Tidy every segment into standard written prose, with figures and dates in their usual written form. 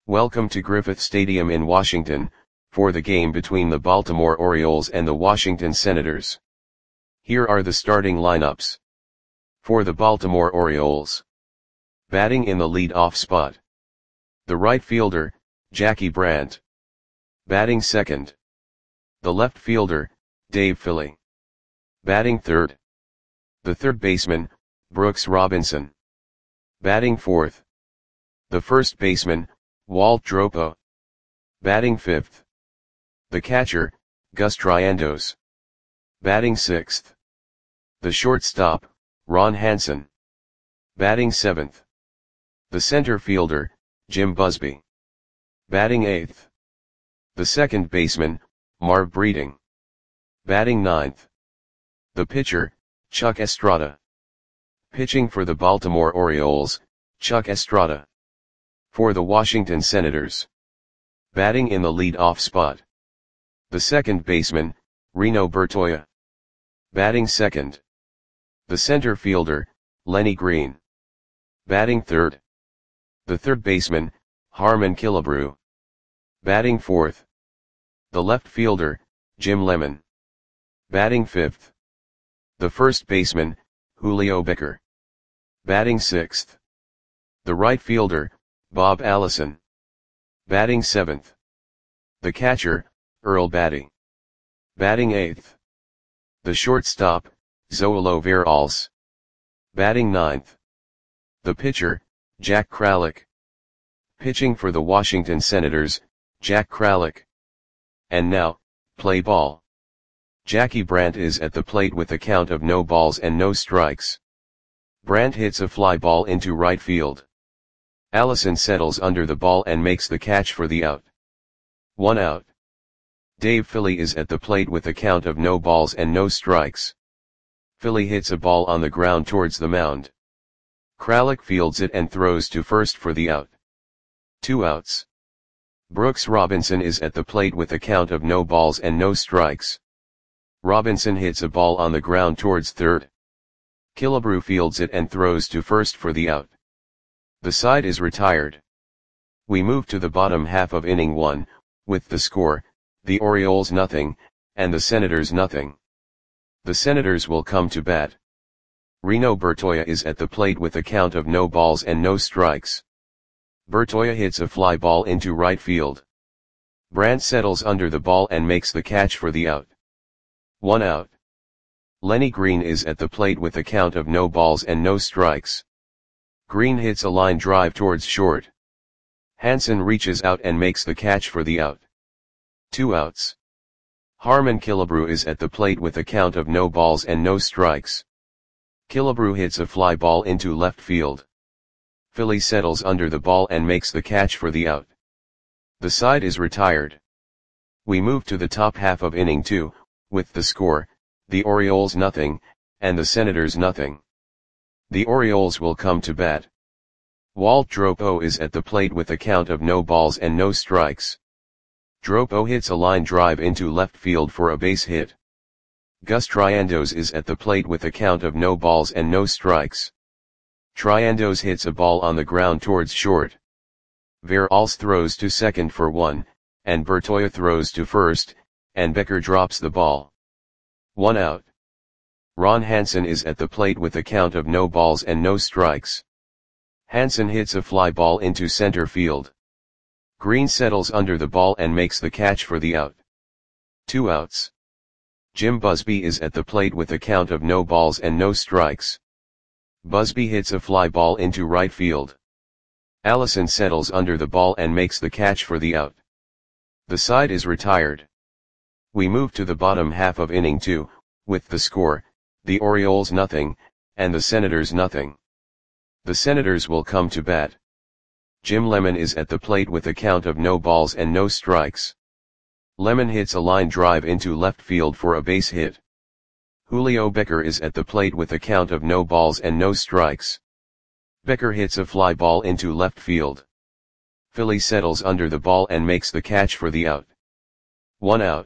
Welcome to Griffith Stadium in Washington, for the game between the Baltimore Orioles and the Washington Senators. Here are the starting lineups. For the Baltimore Orioles. Batting in the lead-off spot. The right fielder, Jackie Brandt. Batting second. The left fielder, Dave Philly. Batting third. The third baseman, Brooks Robinson. Batting fourth. The first baseman, Walt Dropo. Batting fifth. The catcher, Gus Triandos. Batting sixth. The shortstop, Ron Hansen. Batting seventh. The center fielder, Jim Busby. Batting eighth. The second baseman, Marv Breeding. Batting ninth. The pitcher, Chuck Estrada. Pitching for the Baltimore Orioles, Chuck Estrada. For the Washington Senators. Batting in the lead-off spot. The second baseman, Reno Bertoia. Batting second. The center fielder, Lenny Green. Batting third. The third baseman, Harmon Killebrew. Batting fourth. The left fielder, Jim Lemon. Batting fifth. The first baseman, Julio Becker. Batting sixth. The right fielder, Bob Allison. Batting seventh. The catcher, Earl Batty. Batting eighth. The shortstop, Zoilo Veralles. Batting ninth. The pitcher, Jack Kralik. Pitching for the Washington Senators, Jack Kralik. And now, play ball. Jackie Brandt is at the plate with a count of no balls and no strikes. Brandt hits a fly ball into right field. Allison settles under the ball and makes the catch for the out. 1 out. Dave Philly is at the plate with a count of no balls and no strikes. Philly hits a ball on the ground towards the mound. Kralik fields it and throws to first for the out. 2 outs. Brooks Robinson is at the plate with a count of no balls and no strikes. Robinson hits a ball on the ground towards third. Killebrew fields it and throws to first for the out. The side is retired. We move to the bottom half of inning 1, with the score, the Orioles nothing, and the Senators nothing. The Senators will come to bat. Reno Bertoia is at the plate with a count of no balls and no strikes. Bertoia hits a fly ball into right field. Brandt settles under the ball and makes the catch for the out. 1 out. Lenny Green is at the plate with a count of no balls and no strikes. Green hits a line drive towards short. Hansen reaches out and makes the catch for the out. 2 outs. Harmon Killebrew is at the plate with a count of no balls and no strikes. Killebrew hits a fly ball into left field. Philly settles under the ball and makes the catch for the out. The side is retired. We move to the top half of inning 2, with the score, the Orioles nothing, and the Senators nothing. The Orioles will come to bat. Walt Dropo is at the plate with a count of no balls and no strikes. Dropo hits a line drive into left field for a base hit. Gus Triandos is at the plate with a count of no balls and no strikes. Triandos hits a ball on the ground towards short. Veralles throws to second for 1, and Bertoia throws to first, and Becker drops the ball. 1 out. Ron Hansen is at the plate with a count of no balls and no strikes. Hansen hits a fly ball into center field. Green settles under the ball and makes the catch for the out. 2 outs. Jim Busby is at the plate with a count of no balls and no strikes. Busby hits a fly ball into right field. Allison settles under the ball and makes the catch for the out. The side is retired. We move to the bottom half of inning 2, with the score, the Orioles nothing, and the Senators nothing. The Senators will come to bat. Jim Lemon is at the plate with a count of no balls and no strikes. Lemon hits a line drive into left field for a base hit. Julio Becker is at the plate with a count of no balls and no strikes. Becker hits a fly ball into left field. Philly settles under the ball and makes the catch for the out. 1 out.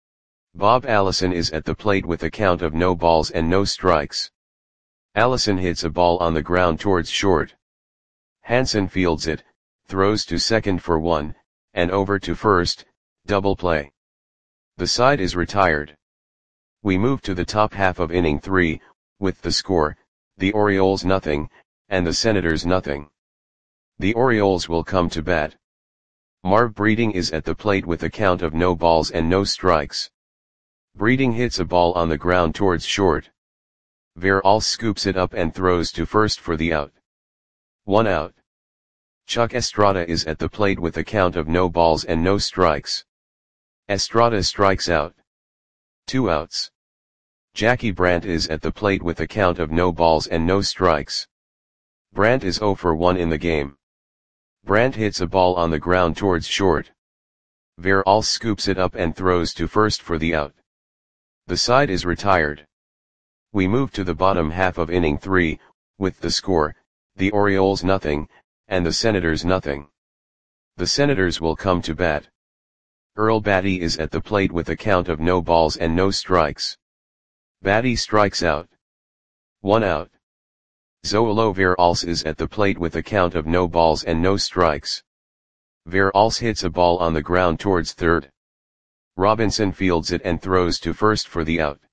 Bob Allison is at the plate with a count of no balls and no strikes. Allison hits a ball on the ground towards short. Hansen fields it, throws to second for 1, and over to first, double play. The side is retired. We move to the top half of inning 3, with the score, the Orioles nothing, and the Senators nothing. The Orioles will come to bat. Marv Breeding is at the plate with a count of no balls and no strikes. Breeding hits a ball on the ground towards short. Veralls scoops it up and throws to first for the out. 1 out. Chuck Estrada is at the plate with a count of no balls and no strikes. Estrada strikes out. 2 outs. Jackie Brandt is at the plate with a count of no balls and no strikes. Brandt is 0 for 1 in the game. Brandt hits a ball on the ground towards short. Veralls scoops it up and throws to first for the out. The side is retired. We move to the bottom half of inning 3, with the score, the Orioles nothing, and the Senators nothing. The Senators will come to bat. Earl Batty is at the plate with a count of no balls and no strikes. Batty strikes out. 1 out. Zoilo Veralls is at the plate with a count of no balls and no strikes. Veralls hits a ball on the ground towards third. Robinson fields it and throws to first for the out.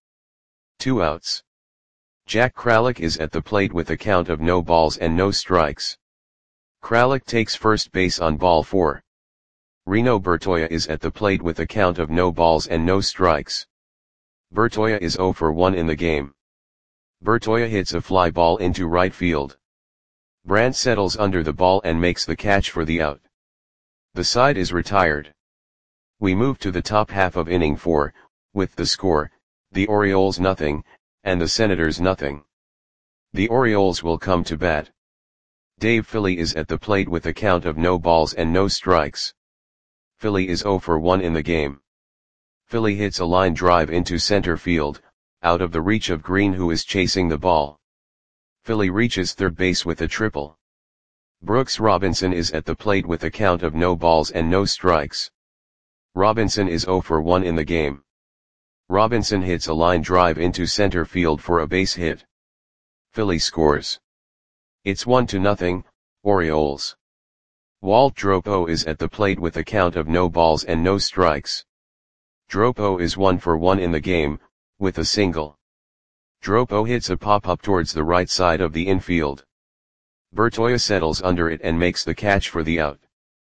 2 outs. Jack Kralik is at the plate with a count of no balls and no strikes. Kralik takes first base on ball 4. Reno Bertoia is at the plate with a count of no balls and no strikes. Bertoia is 0 for 1 in the game. Bertoia hits a fly ball into right field. Brandt settles under the ball and makes the catch for the out. The side is retired. We move to the top half of inning 4, with the score, the Orioles nothing, and the Senators nothing. The Orioles will come to bat. Dave Philly is at the plate with a count of no balls and no strikes. Philly is 0 for 1 in the game. Philly hits a line drive into center field, out of the reach of Green, who is chasing the ball. Philly reaches third base with a triple. Brooks Robinson is at the plate with a count of no balls and no strikes. Robinson is 0 for 1 in the game. Robinson hits a line drive into center field for a base hit. Philly scores. It's 1-0, Orioles. Walt Dropo is at the plate with a count of no balls and no strikes. Dropo is 1 for 1 in the game, with a single. Dropo hits a pop-up towards the right side of the infield. Bertoia settles under it and makes the catch for the out.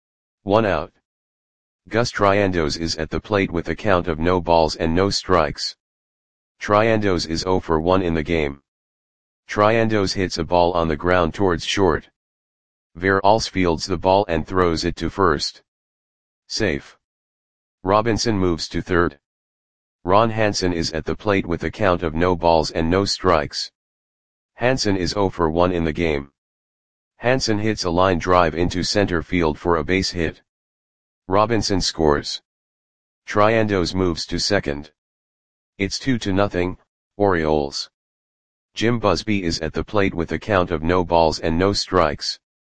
1 out. Gus Triandos is at the plate with a count of no balls and no strikes. Triandos is 0 for 1 in the game. Triandos hits a ball on the ground towards short. Veralls fields the ball and throws it to first. Safe. Robinson moves to third. Ron Hansen is at the plate with a count of no balls and no strikes. Hansen is 0 for 1 in the game. Hansen hits a line drive into center field for a base hit. Robinson scores. Triandos moves to second. It's 2-0, Orioles. Jim Busby is at the plate with a count of no balls and no strikes.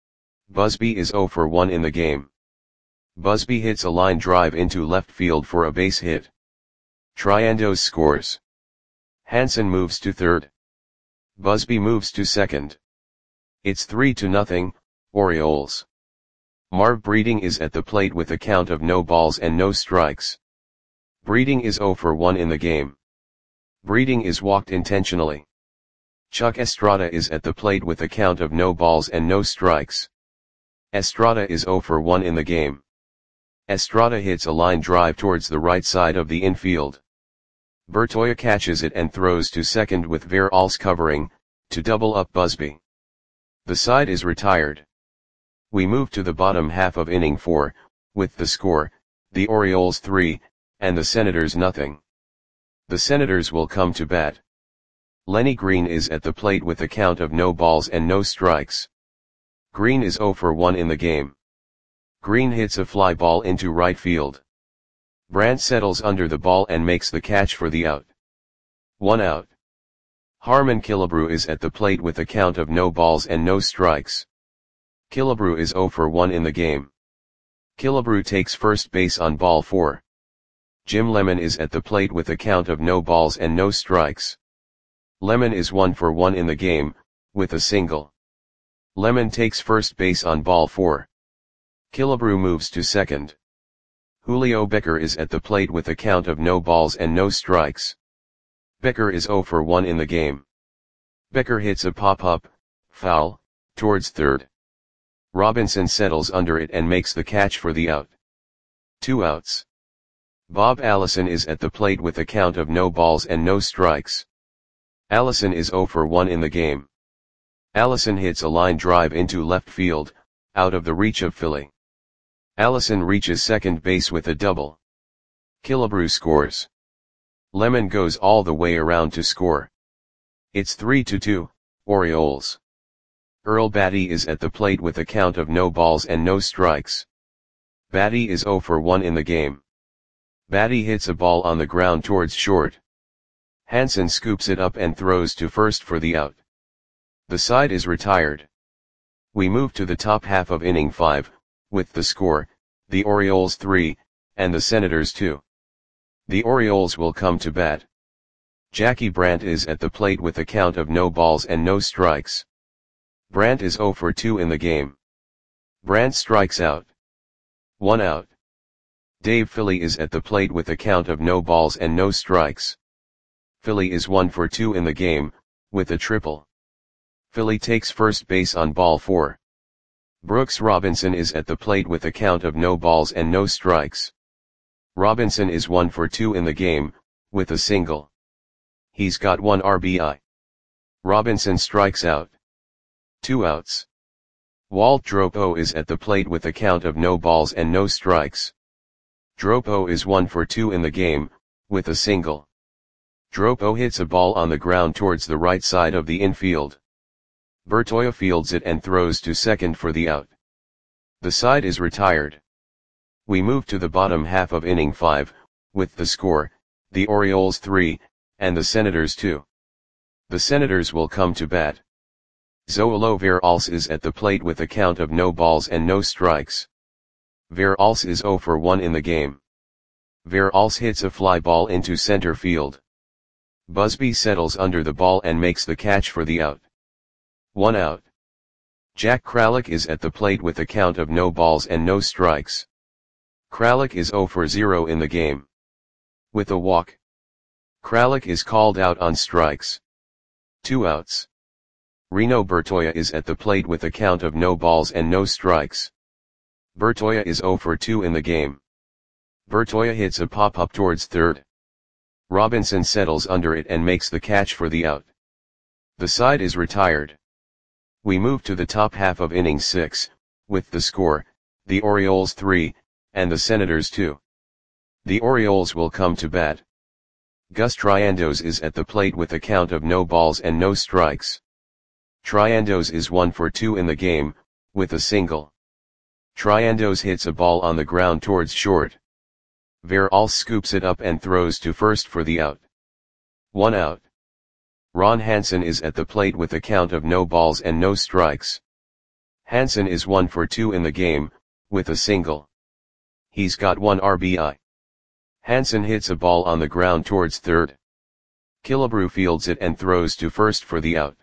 Busby is 0 for 1 in the game. Busby hits a line drive into left field for a base hit. Triandos scores. Hansen moves to third. Busby moves to second. It's 3-0, Orioles. Marv Breeding is at the plate with a count of no balls and no strikes. Breeding is 0 for 1 in the game. Breeding is walked intentionally. Chuck Estrada is at the plate with a count of no balls and no strikes. Estrada is 0 for 1 in the game. Estrada hits a line drive towards the right side of the infield. Bertoia catches it and throws to second with Veralls covering, to double up Busby. The side is retired. We move to the bottom half of inning 4, with the score, the Orioles 3, and the Senators nothing. The Senators will come to bat. Lenny Green is at the plate with a count of no balls and no strikes. Green is 0 for 1 in the game. Green hits a fly ball into right field. Brandt settles under the ball and makes the catch for the out. 1 out. Harmon Killebrew is at the plate with a count of no balls and no strikes. Killebrew is 0 for 1 in the game. Killebrew takes first base on ball 4. Jim Lemon is at the plate with a count of no balls and no strikes. Lemon is 1 for 1 in the game, with a single. Lemon takes first base on ball 4. Killebrew moves to second. Julio Becker is at the plate with a count of no balls and no strikes. Becker is 0 for 1 in the game. Becker hits a pop-up, foul, towards third. Robinson settles under it and makes the catch for the out. 2 outs. Bob Allison is at the plate with a count of no balls and no strikes. Allison is 0 for 1 in the game. Allison hits a line drive into left field, out of the reach of Philly. Allison reaches second base with a double. Killebrew scores. Lemon goes all the way around to score. It's 3-2, Orioles. Earl Batty is at the plate with a count of no balls and no strikes. Batty is 0 for 1 in the game. Batty hits a ball on the ground towards short. Hansen scoops it up and throws to first for the out. The side is retired. We move to the top half of inning 5, with the score, the Orioles 3, and the Senators 2. The Orioles will come to bat. Jackie Brandt is at the plate with a count of no balls and no strikes. Brandt is 0 for 2 in the game. Brandt strikes out. 1 out. Dave Philly is at the plate with a count of no balls and no strikes. Philly is 1 for 2 in the game, with a triple. Philly takes first base on ball 4. Brooks Robinson is at the plate with a count of no balls and no strikes. Robinson is 1 for 2 in the game, with a single. He's got 1 RBI. Robinson strikes out. 2 outs. Walt Dropo is at the plate with a count of no balls and no strikes. Dropo is 1 for 2 in the game, with a single. Dropo hits a ball on the ground towards the right side of the infield. Bertoia fields it and throws to second for the out. The side is retired. We move to the bottom half of inning 5, with the score, the Orioles 3, and the Senators 2. The Senators will come to bat. Zoilo Veralce is at the plate with a count of no balls and no strikes. Veralce is 0 for 1 in the game. Veralce hits a fly ball into center field. Busby settles under the ball and makes the catch for the out. 1 out. Jack Kralik is at the plate with a count of no balls and no strikes. Kralik is 0 for 0 in the game. With a walk. Kralik is called out on strikes. 2 outs. Reno Bertoia is at the plate with a count of no balls and no strikes. Bertoia is 0 for 2 in the game. Bertoia hits a pop-up towards third. Robinson settles under it and makes the catch for the out. The side is retired. We move to the top half of inning 6, with the score, the Orioles 3, and the Senators 2. The Orioles will come to bat. Gus Triandos is at the plate with a count of no balls and no strikes. Triandos is 1 for 2 in the game, with a single. Triandos hits a ball on the ground towards short. Veralce scoops it up and throws to first for the out. 1 out. Ron Hansen is at the plate with a count of no balls and no strikes. Hansen is 1 for 2 in the game, with a single. He's got 1 RBI. Hansen hits a ball on the ground towards third. Killebrew fields it and throws to first for the out.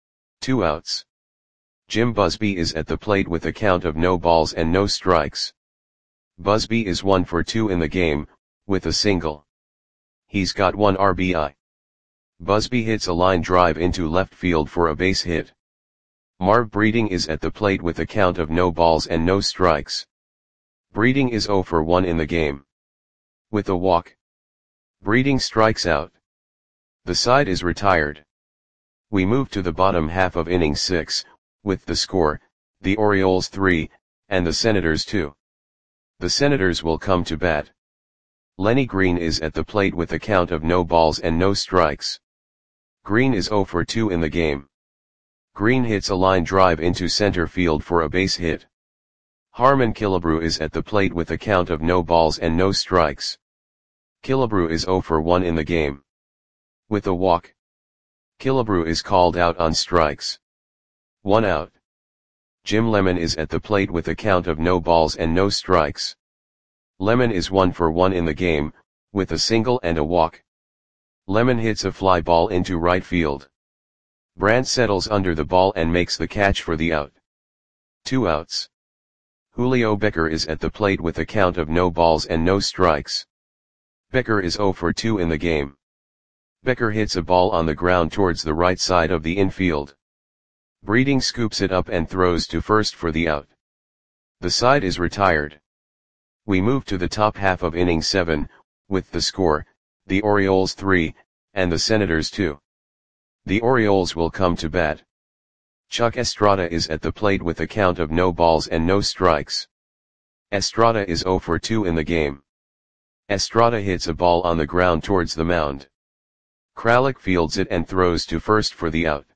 2 outs. Jim Busby is at the plate with a count of no balls and no strikes. Busby is 1 for 2 in the game, with a single. He's got 1 RBI. Busby hits a line drive into left field for a base hit. Marv Breeding is at the plate with a count of no balls and no strikes. Breeding is 0 for 1 in the game. With a walk. Breeding strikes out. The side is retired. We move to the bottom half of inning 6, with the score, the Orioles 3, and the Senators 2. The Senators will come to bat. Lenny Green is at the plate with a count of no balls and no strikes. Green is 0 for 2 in the game. Green hits a line drive into center field for a base hit. Harmon Killebrew is at the plate with a count of no balls and no strikes. Killebrew is 0 for 1 in the game. With a walk. Killebrew is called out on strikes. 1 out. Jim Lemon is at the plate with a count of no balls and no strikes. Lemon is 1 for 1 in the game, with a single and a walk. Lemon hits a fly ball into right field. Brandt settles under the ball and makes the catch for the out. 2 outs. Julio Becker is at the plate with a count of no balls and no strikes. Becker is 0 for 2 in the game. Becker hits a ball on the ground towards the right side of the infield. Breeding scoops it up and throws to first for the out. The side is retired. We move to the top half of inning 7, with the score, the Orioles 3, and the Senators 2. The Orioles will come to bat. Chuck Estrada is at the plate with a count of no balls and no strikes. Estrada is 0 for 2 in the game. Estrada hits a ball on the ground towards the mound. Kralik fields it and throws to first for the out.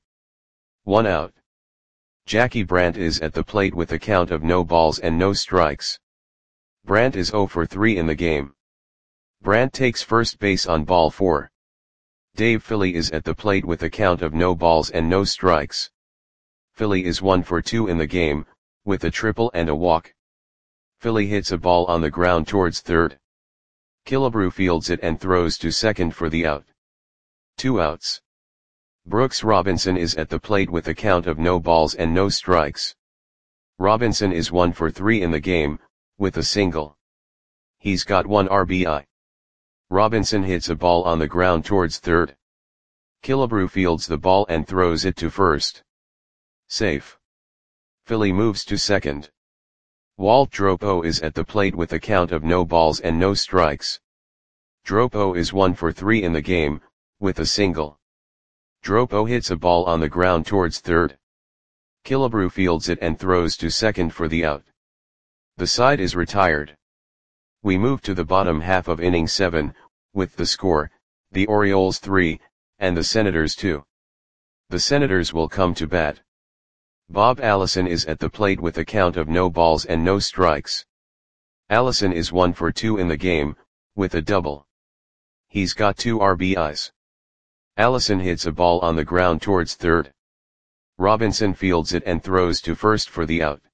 1 out. Jackie Brandt is at the plate with a count of no balls and no strikes. Brandt is 0 for 3 in the game. Brandt takes first base on ball 4. Dave Philly is at the plate with a count of no balls and no strikes. Philly is 1 for 2 in the game, with a triple and a walk. Philly hits a ball on the ground towards third. Killebrew fields it and throws to second for the out. 2 outs. Brooks Robinson is at the plate with a count of no balls and no strikes. Robinson is 1 for 3 in the game, with a single. He's got 1 RBI. Robinson hits a ball on the ground towards third. Killebrew fields the ball and throws it to first. Safe. Philly moves to second. Walt Dropo is at the plate with a count of no balls and no strikes. Dropo is 1 for 3 in the game, with a single. Dropo hits a ball on the ground towards third. Killebrew fields it and throws to second for the out. The side is retired. We move to the bottom half of inning 7, with the score, the Orioles 3, and the Senators 2. The Senators will come to bat. Bob Allison is at the plate with a count of no balls and no strikes. Allison is 1 for 2 in the game, with a double. He's got 2 RBIs. Allison hits a ball on the ground towards third. Robinson fields it and throws to first for the out.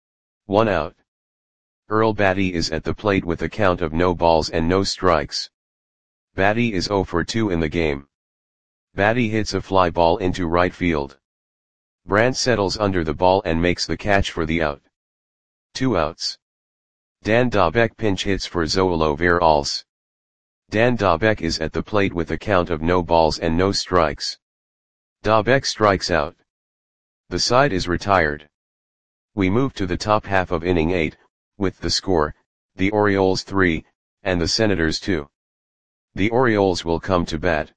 1 out. Earl Batty is at the plate with a count of no balls and no strikes. Batty is 0 for 2 in the game. Batty hits a fly ball into right field. Brandt settles under the ball and makes the catch for the out. 2 outs. Dan Dobek pinch hits for Zoilo Veralles. Dan Dobek is at the plate with a count of no balls and no strikes. Dobek strikes out. The side is retired. We move to the top half of inning 8, with the score, the Orioles 3, and the Senators 2. The Orioles will come to bat.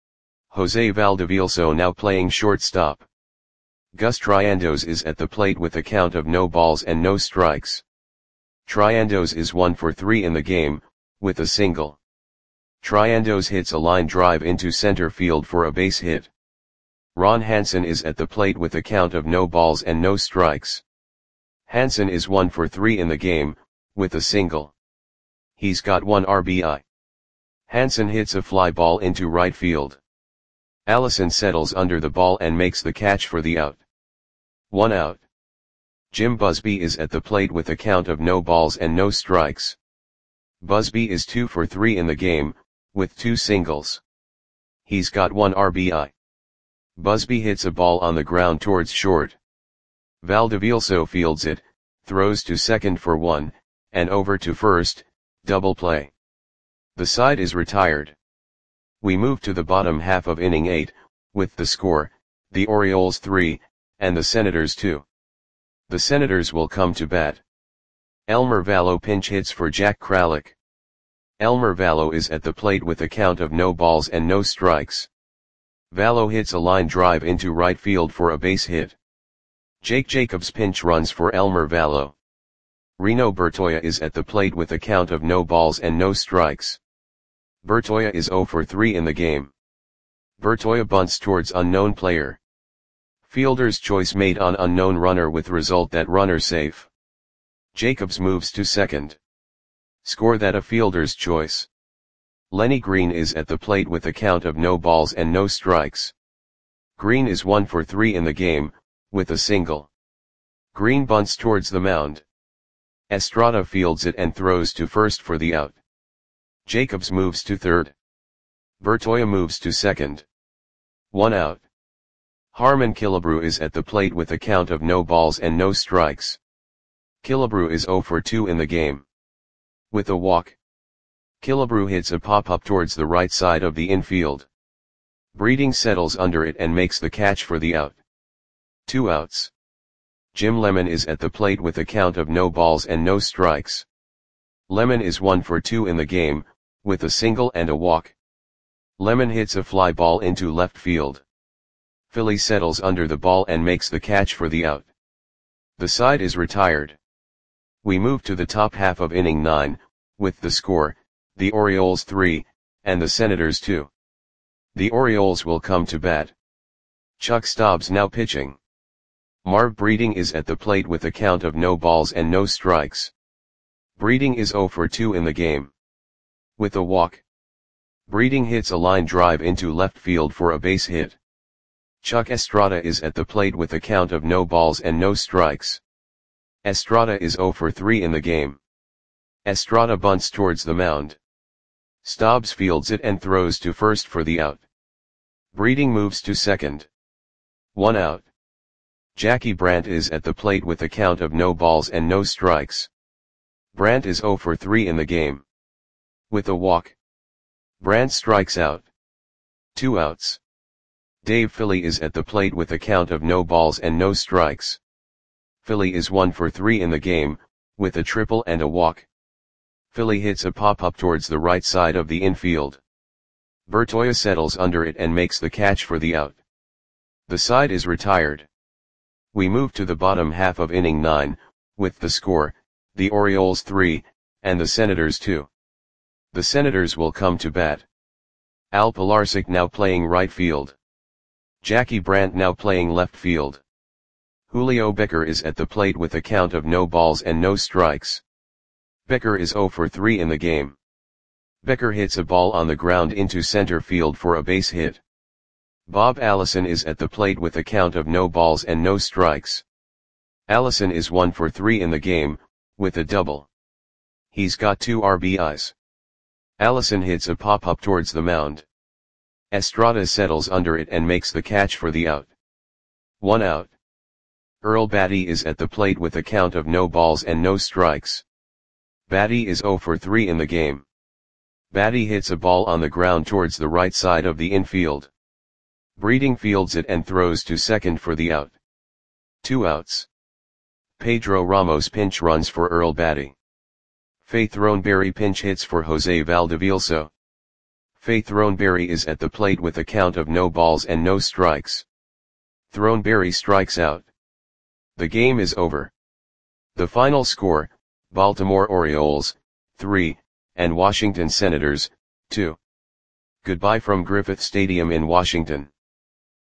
Jose Valdevielso now playing shortstop. Gus Triandos is at the plate with a count of no balls and no strikes. Triandos is 1 for 3 in the game, with a single. Triandos hits a line drive into center field for a base hit. Ron Hansen is at the plate with a count of no balls and no strikes. Hansen is 1 for 3 in the game, with a single. He's got 1 RBI. Hansen hits a fly ball into right field. Allison settles under the ball and makes the catch for the out. 1 out. Jim Busby is at the plate with a count of no balls and no strikes. Busby is 2 for 3 in the game, with 2 singles. He's got 1 RBI. Busby hits a ball on the ground towards short. Valdevielso fields it, throws to second for 1, and over to first, double play. The side is retired. We move to the bottom half of inning 8, with the score, the Orioles 3, and the Senators 2. The Senators will come to bat. Elmer Vallo pinch hits for Jack Kralik. Elmer Vallo is at the plate with a count of no balls and no strikes. Vallo hits a line drive into right field for a base hit. Jake Jacobs pinch runs for Elmer Vallo. Reno Bertoia is at the plate with a count of no balls and no strikes. Bertoia is 0 for 3 in the game. Bertoia bunts towards unknown player. Fielder's choice made on unknown runner with result that runner safe. Jacobs moves to second. Score that a fielder's choice. Lenny Green is at the plate with a count of no balls and no strikes. Green is 1 for 3 in the game, with a single. Green bunts towards the mound. Estrada fields it and throws to first for the out. Jacobs moves to third. Bertoia moves to second. 1 out. Harmon Killebrew is at the plate with a count of no balls and no strikes. Killebrew is 0 for 2 in the game. With a walk, Killebrew hits a pop-up towards the right side of the infield. Breeding settles under it and makes the catch for the out. 2 outs. Jim Lemon is at the plate with a count of no balls and no strikes. Lemon is 1 for 2 in the game, with a single and a walk. Lemon hits a fly ball into left field. Philly settles under the ball and makes the catch for the out. The side is retired. We move to the top half of inning 9, with the score, the Orioles 3, and the Senators 2. The Orioles will come to bat. Chuck Stobbs now pitching. Marv Breeding is at the plate with a count of no balls and no strikes. Breeding is 0 for 2 in the game. With a walk, Breeding hits a line drive into left field for a base hit. Chuck Estrada is at the plate with a count of no balls and no strikes. Estrada is 0 for 3 in the game. Estrada bunts towards the mound. Stobbs fields it and throws to first for the out. Breeding moves to second. 1 out. Jackie Brandt is at the plate with a count of no balls and no strikes. Brandt is 0 for 3 in the game. With a walk, Brandt strikes out. 2 outs. Dave Philly is at the plate with a count of no balls and no strikes. Philly is 1 for 3 in the game, with a triple and a walk. Philly hits a pop-up towards the right side of the infield. Bertoia settles under it and makes the catch for the out. The side is retired. We move to the bottom half of inning 9, with the score, the Orioles 3, and the Senators 2. The Senators will come to bat. Al Pilarczyk now playing right field. Jackie Brandt now playing left field. Julio Becker is at the plate with a count of no balls and no strikes. Becker is 0 for 3 in the game. Becker hits a ball on the ground into center field for a base hit. Bob Allison is at the plate with a count of no balls and no strikes. Allison is 1 for 3 in the game, with a double. He's got 2 RBIs. Allison hits a pop-up towards the mound. Estrada settles under it and makes the catch for the out. 1 out. Earl Batty is at the plate with a count of no balls and no strikes. Batty is 0 for 3 in the game. Batty hits a ball on the ground towards the right side of the infield. Breeding fields it and throws to second for the out. 2 outs. Pedro Ramos pinch runs for Earl Batty. Faith Throneberry pinch hits for Jose Valdevielso. Faith Throneberry is at the plate with a count of no balls and no strikes. Throneberry strikes out. The game is over. The final score, Baltimore Orioles, 3, and Washington Senators, 2. Goodbye from Griffith Stadium in Washington.